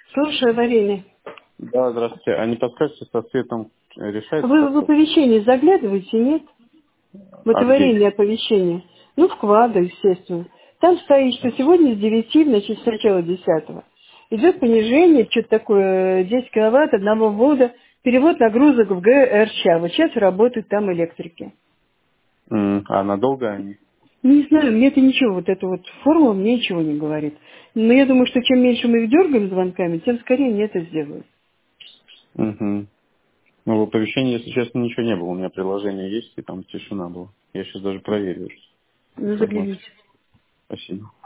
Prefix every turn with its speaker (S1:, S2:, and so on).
S1: Слушаю, Варенья.
S2: Да, здравствуйте. А не подскажете, со светом решается
S1: Вы в
S2: как-то?
S1: оповещение заглядываете, нет? В
S2: А
S1: это
S2: где?
S1: аварийное оповещение. Ну, вклады, естественно. Там стоит, что сегодня с 9, значит, с начала 10. Идет понижение, что-то такое, 10 киловатт, одного ввода, перевод нагрузок в ГРЧ. Вот сейчас работают там электрики.
S2: А надолго они?
S1: Не знаю, мне это ничего, вот эта вот формула мне ничего не говорит. Но я думаю, что чем меньше мы их дергаем звонками, тем скорее они это сделают.
S2: Угу. Ну, в оповещении, если честно, ничего не было. У меня приложение есть, и там тишина была. Я сейчас даже проверю эту
S1: Ну,
S2: информацию.
S1: загляните.
S2: Спасибо.